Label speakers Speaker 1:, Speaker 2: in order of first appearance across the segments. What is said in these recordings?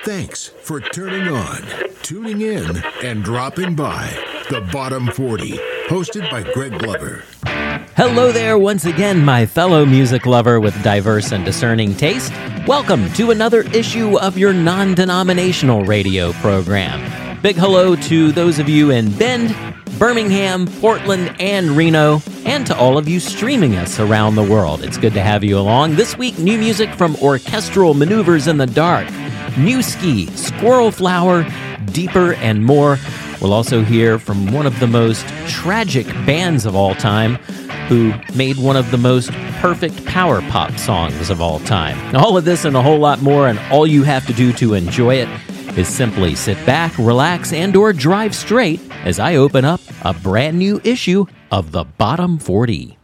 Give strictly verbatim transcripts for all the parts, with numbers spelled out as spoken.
Speaker 1: Thanks for turning on, tuning in, and dropping by The Bottom forty, hosted by Greg Glover.
Speaker 2: Hello there once again, my fellow music lover with diverse and discerning taste. Welcome to another issue of your non-denominational radio program. Big hello to those of you in Bend, Birmingham, Portland, and Reno, and to all of you streaming us around the world. It's good to have you along. This week, new music from Orchestral Maneuvers in the Dark, New Ski, Squirrel Flower, Deeper, and more. We'll also hear from one of the most tragic bands of all time, who made one of the most perfect power pop songs of all time. All of this and a whole lot more, and all you have to do to enjoy it is simply sit back, relax, and or drive straight as I open up a brand new issue of The Bottom forty.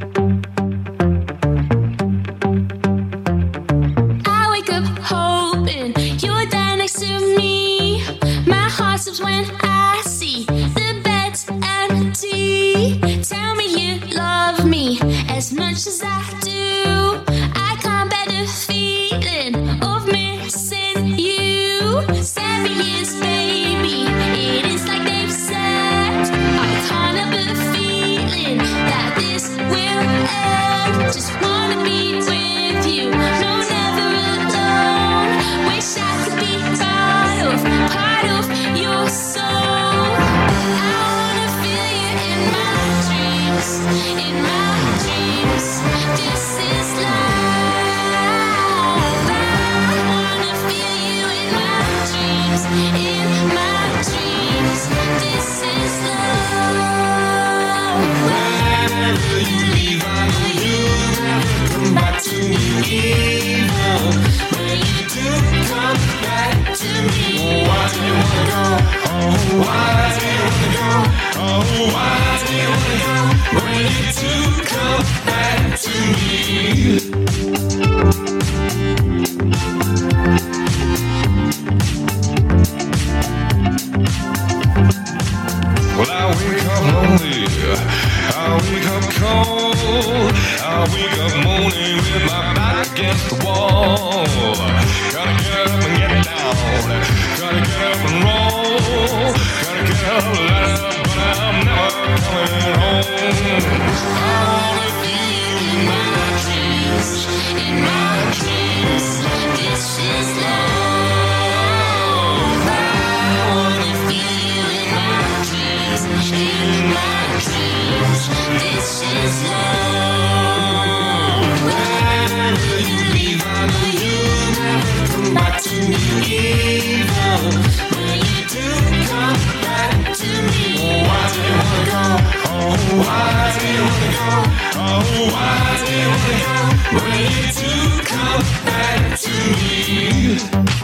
Speaker 3: I wake up hoping you're there next to me. My heart stops when I see the bed's empty. Tell me you love me as much as I do. I can't bear the feeling of missing you. Seven years, baby, it is like they've said. I can't help but feeling that this will end. Just wanna be with you, no, never alone. Wish I could be part of, part of your soul. I wanna feel you in my dreams, in my dreams. This is life. I wanna feel you in my dreams, in my dreams. This is love.
Speaker 4: Wherever you leave, I know you'll never come back to me. Even when you do come back to me, oh, why do you wanna go? Oh, why do you wanna go? Oh, why do you wanna go? When you do come back to me. Well, I wake up lonely, I wake up cold, I wake up moaning with my back against the wall. Gotta get up and get down, gotta get up and roll, gotta get up, light up, but I'm never coming home. I wanna feel you in my dreams, in my dreams. This is love. I wanna feel you in my dreams, in my dreams. This is love. Wherever you leave, I know you'll never come back to me. Even when you do come back to me, oh, why do you wanna go? Oh, why do you wanna go? Oh, why do you wanna go? When you do come back to me.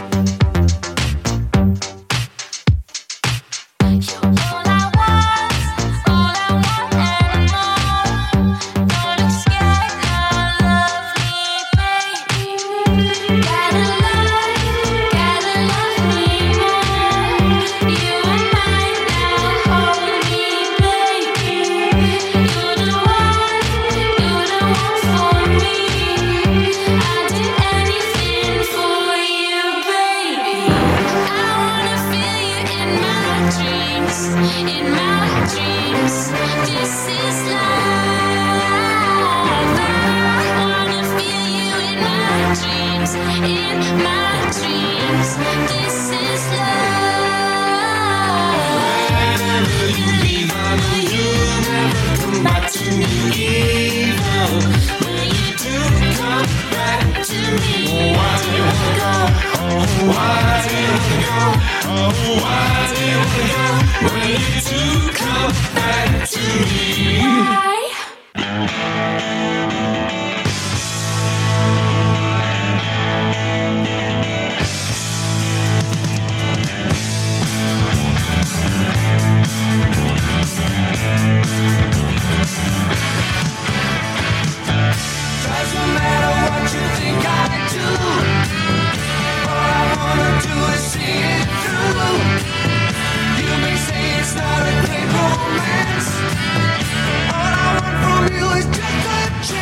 Speaker 4: All I want from you is just a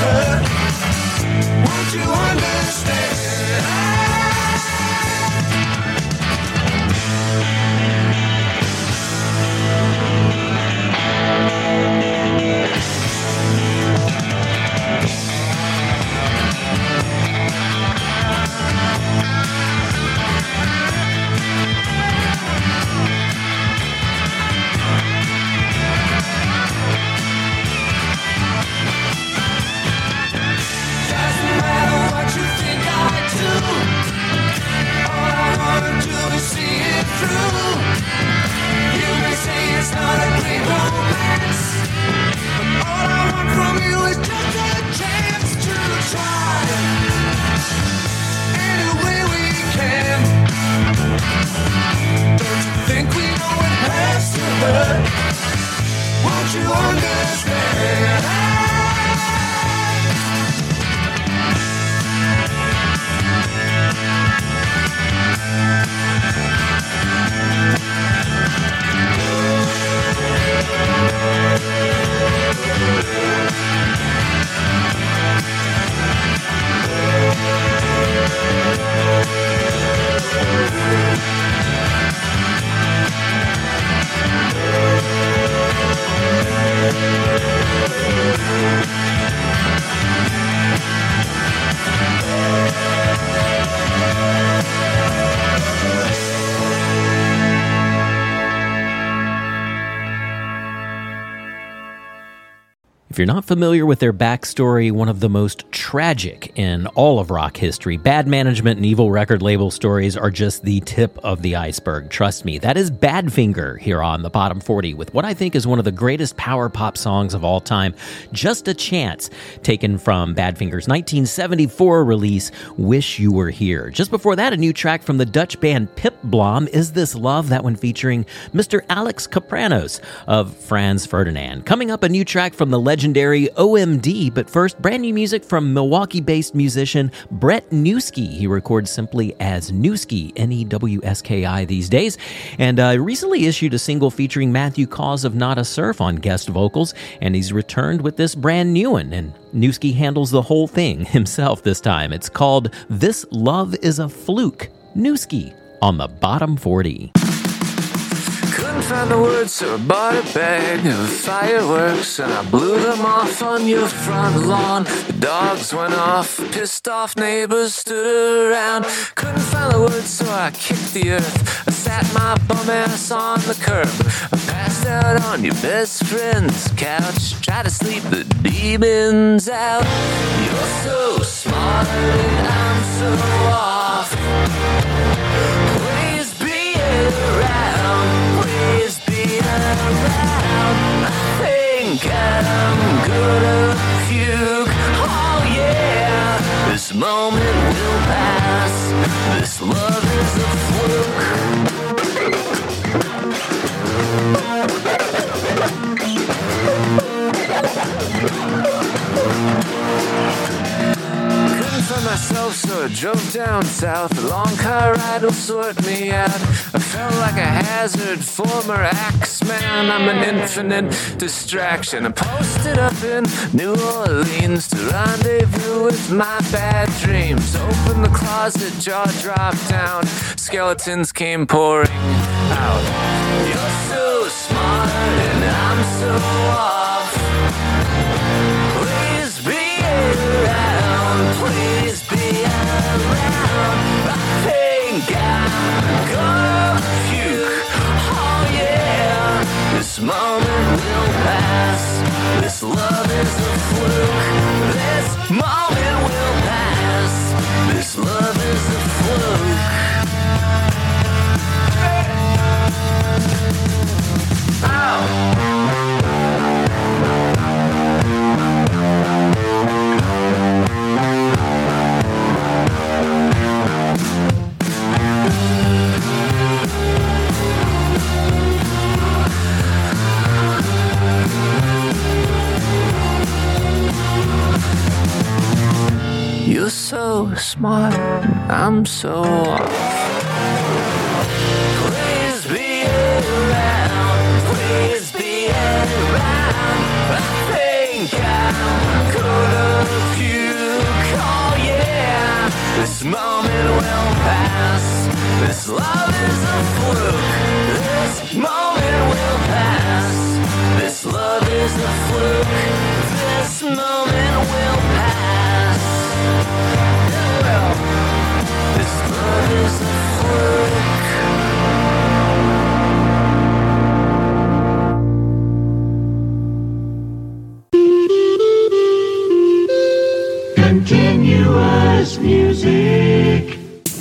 Speaker 4: hurt. Won't you understand? Won't you understand?
Speaker 2: If you're not familiar with their backstory, one of the most tragic in all of rock history, bad management and evil record label stories are just the tip of the iceberg. Trust me, that is Badfinger here on the Bottom forty with what I think is one of the greatest power pop songs of all time, Just a Chance, taken from Badfinger's nineteen seventy-four release, Wish You Were Here. Just before that, a new track from the Dutch band Pip Blom, Is This Love? That one featuring Mister Alex Kapranos of Franz Ferdinand. Coming up, a new track from the legendary O M D, but first, brand new music from Milwaukee-based musician Brett Newski. He records simply as Newski, N E W S K I these days, and uh, recently issued a single featuring Matthew Cause of Not a Surf on guest vocals, and he's returned with this brand new one, and Newski handles the whole thing himself this time. It's called This Love Is a Fluke. Newski on the Bottom forty.
Speaker 5: Couldn't find the words, so I bought a bag of fireworks and I blew them off on your front lawn. The dogs went off, pissed off neighbors stood around. Couldn't find the words, so I kicked the earth. I sat my bum ass on the curb. I passed out on your best friend's couch. Tried to sleep the demons out. You're so smart and I'm so off. Please be around. Please be around. I think I'm gonna puke. Oh yeah. This moment will pass. This love is a fluke. Couldn't find myself, so I drove down south. A long car ride will sort me out. I felt like a hazard, former Axeman. I'm an infinite distraction. I posted up in New Orleans to rendezvous with my bad dreams. Opened the closet, jaw dropped down. Skeletons came pouring out. You're so smart and I'm so off. Please be around. Please be around. I think I'm gonna puke. Oh yeah. This moment will pass. This love is a fluke. This moment will pass. This love is a fluke. You're so smart, I'm so off. Please be around, please be around. I think I'm gonna
Speaker 6: Continuous music.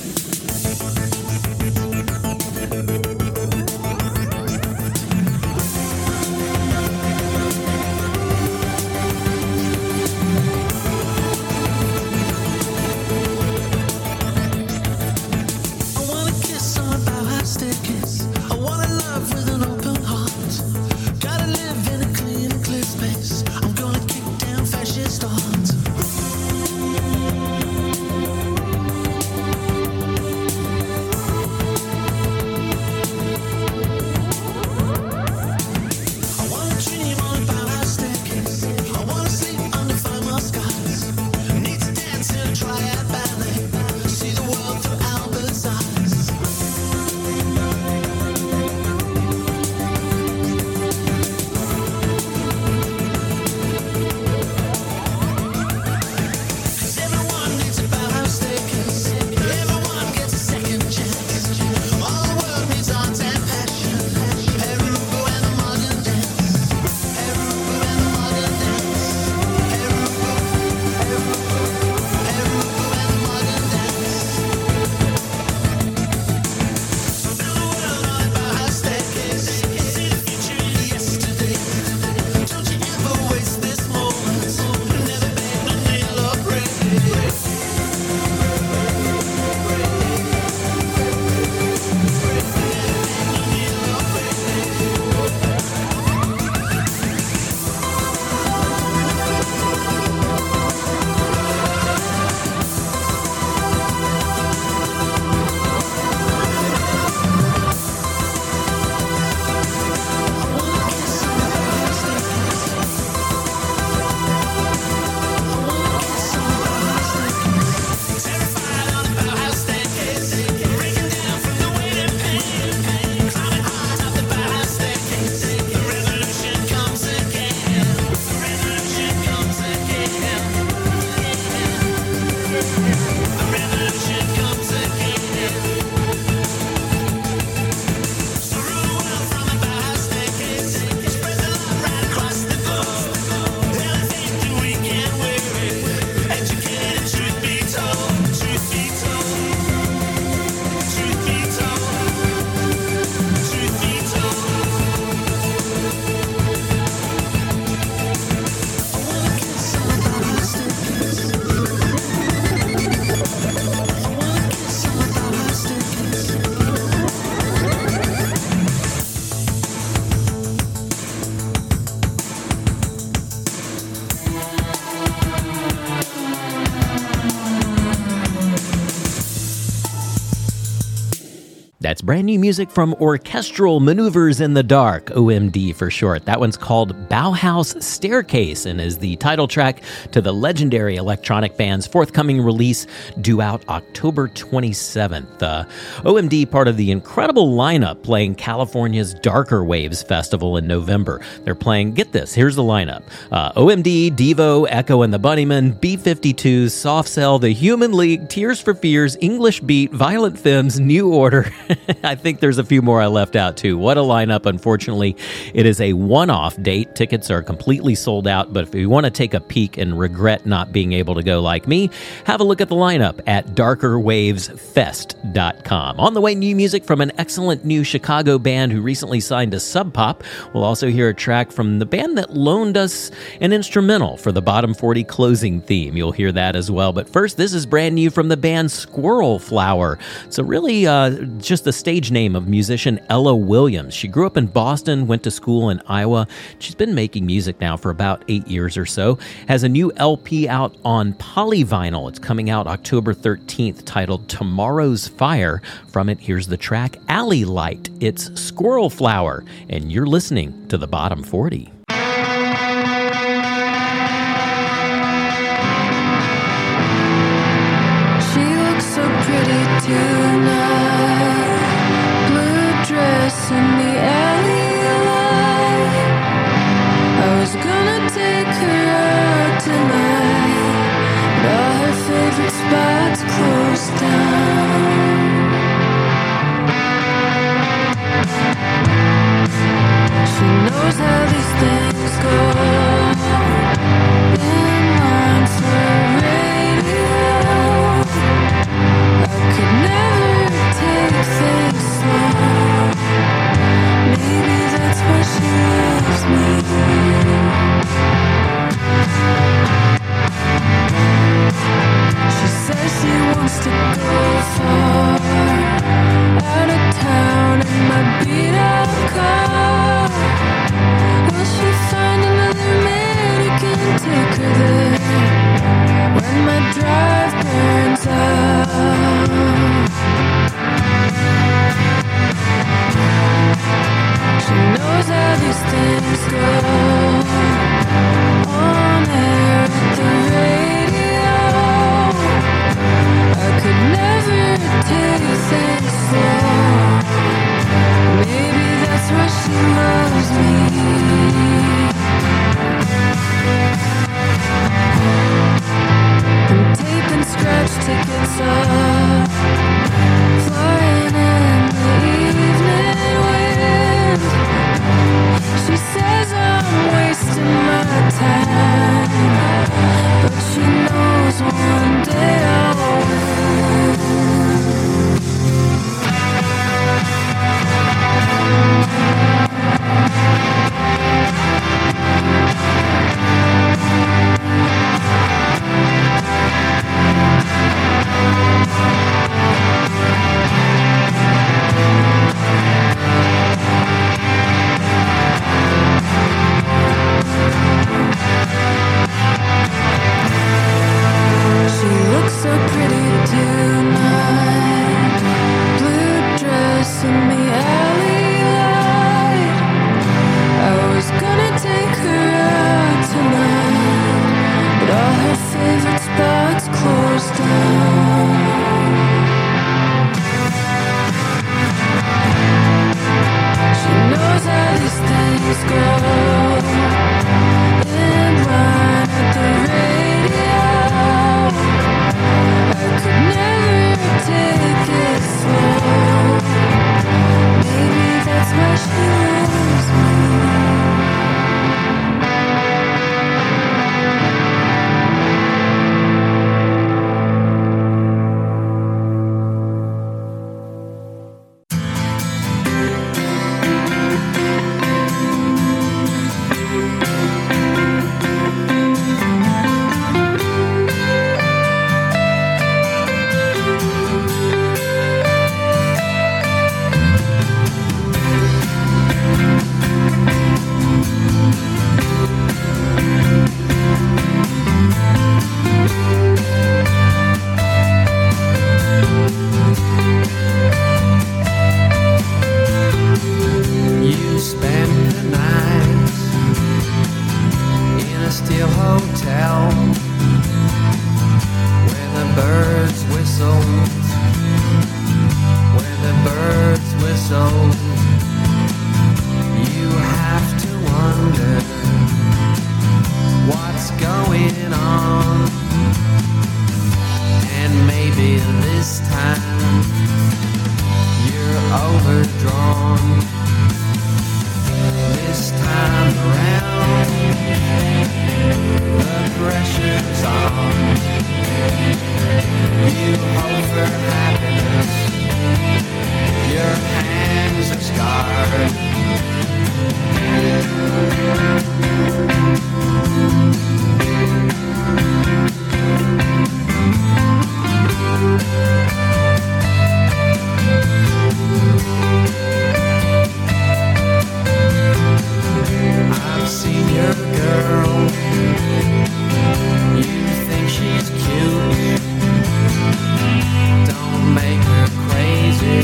Speaker 2: That's brand new music from Orchestral Maneuvers in the Dark, O M D for short. That one's called Bauhaus Staircase and is the title track to the legendary electronic band's forthcoming release due out October twenty-seventh. Uh, O M D, part of the incredible lineup playing California's Darker Waves Festival in November. They're playing, get this, here's the lineup. Uh, O M D, Devo, Echo and the Bunnymen, B fifty-two, Soft Cell, The Human League, Tears for Fears, English Beat, Violent Femmes, New Order. I think there's a few more I left out too. What a lineup. Unfortunately, it is a one-off date. Tickets are completely sold out, but if you want to take a peek and regret not being able to go like me, have a look at the lineup at darker waves fest dot com. On the way, new music from an excellent new Chicago band who recently signed to Sub Pop. We'll also hear a track from the band that loaned us an instrumental for the Bottom forty closing theme. You'll hear that as well. But first, this is brand new from the band Squirrel Flower. It's a really uh, just the stage name of musician Ella Williams. She grew up in Boston, went to school in Iowa. She's been making music now for about eight years or so. Has a new L P out on Polyvinyl. It's coming out October thirteenth, titled Tomorrow's Fire. From it, here's the track Alley Light. It's Squirrel Flower, and you're listening to the Bottom forty.
Speaker 7: She looks so pretty tonight, blue dress in the alley light. I was gonna take her out tonight, but all her favorite spots closed down.
Speaker 5: drawn. This time around, the pressure's on. You hope for happiness, your hands are scarred. I've seen your girl. You think she's cute. Don't make her crazy.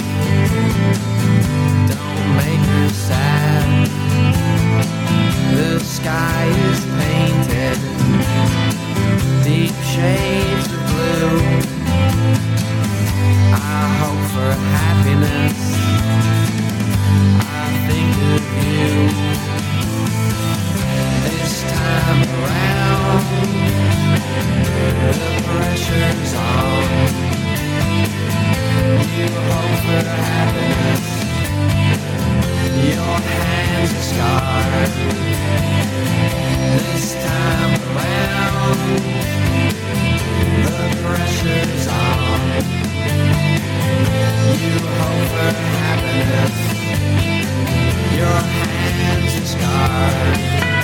Speaker 5: Don't make her sad. The sky is painted deep shades of blue. I hope for happiness. I think of you. This time around, the pressure's on. You hope for happiness. Your hands are scarred. This time around, the pressure's on. You hope for happiness. Your hands are scarred.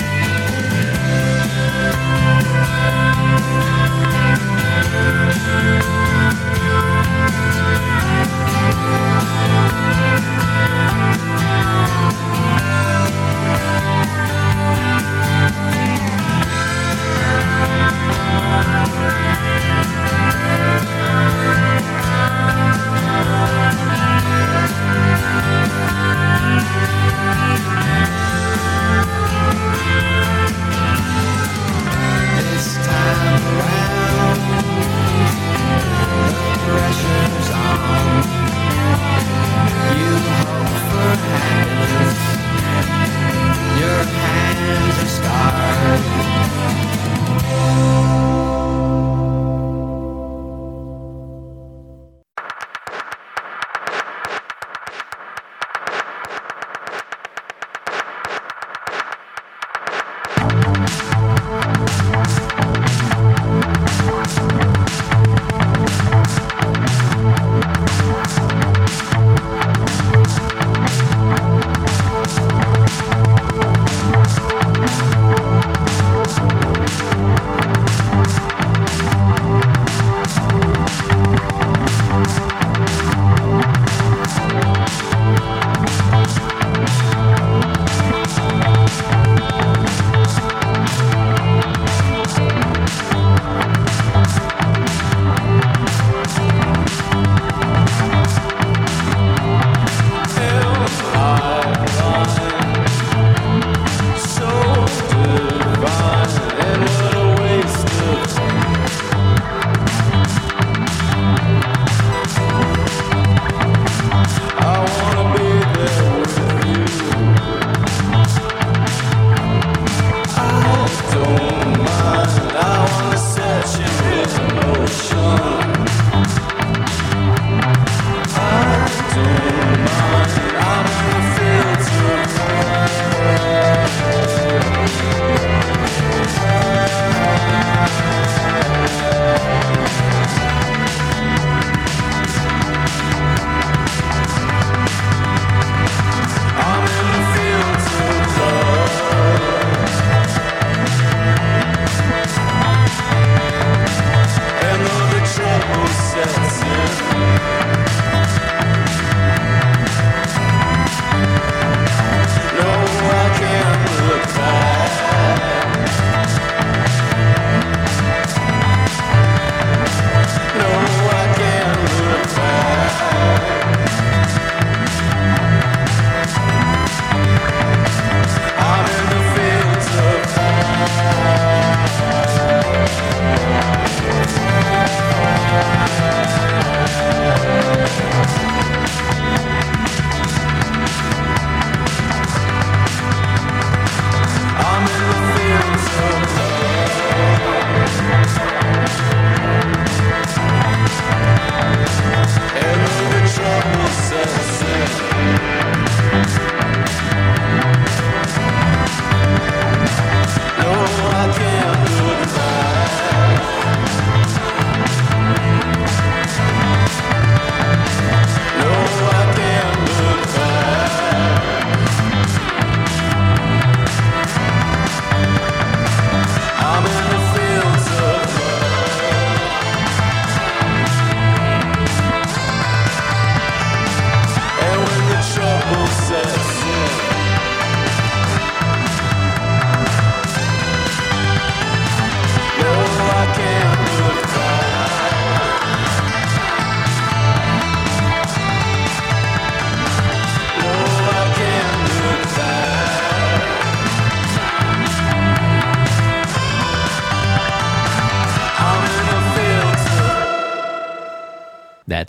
Speaker 5: This time around, the pressure's on. You hope for happiness. Your hands are scarred. I'm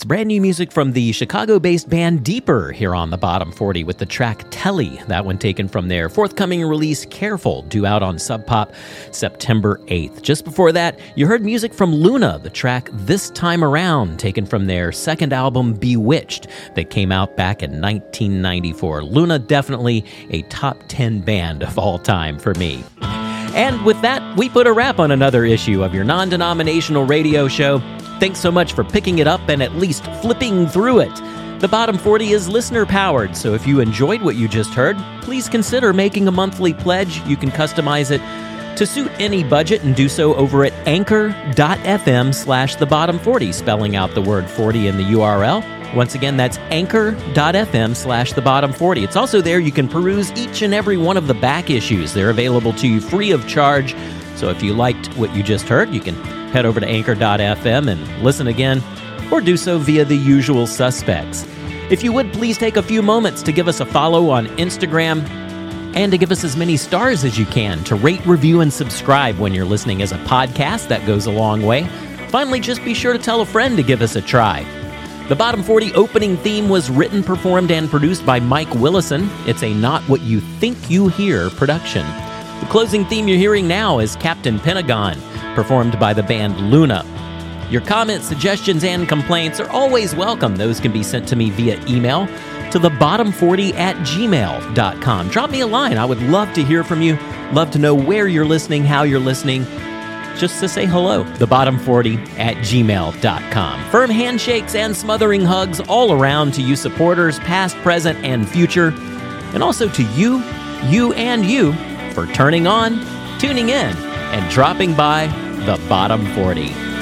Speaker 2: It's brand new music from the Chicago-based band Deeper here on the Bottom forty with the track Telly. That one taken from their forthcoming release Careful, due out on Sub Pop September eighth. Just before that, you heard music from Luna, the track This Time Around, taken from their second album Bewitched that came out back in nineteen ninety-four. Luna, definitely a top ten band of all time for me. And with that, we put a wrap on another issue of your non-denominational radio show. Thanks so much for picking it up and at least flipping through it. The Bottom forty is listener-powered, so if you enjoyed what you just heard, please consider making a monthly pledge. You can customize it to suit any budget and do so over at anchor.fm slash the bottom 40, spelling out the word forty in the U R L. Once again, that's anchor.fm slash the bottom 40. It's also there you can peruse each and every one of the back issues. They're available to you free of charge. So if you liked what you just heard, you can head over to anchor.fm and listen again, or do so via the usual suspects. If you would, please take a few moments to give us a follow on Instagram and to give us as many stars as you can, to rate, review, and subscribe when you're listening as a podcast. That goes a long way. Finally, just be sure to tell a friend to give us a try. The Bottom forty opening theme was written, performed, and produced by Mike Willison. It's a Not What You Think You Hear production. The closing theme you're hearing now is Captain Pentagon, performed by the band Luna. Your comments, suggestions, and complaints are always welcome. Those can be sent to me via email to the bottom forty at gmail dot com. Drop me a line. I would love to hear from you. Love to know where you're listening, how you're listening. Just to say hello, the bottom forty at gmail dot com. Firm handshakes and smothering hugs all around to you supporters, past, present, and future. And also to you, you, and you for turning on, tuning in, and dropping by the Bottom forty.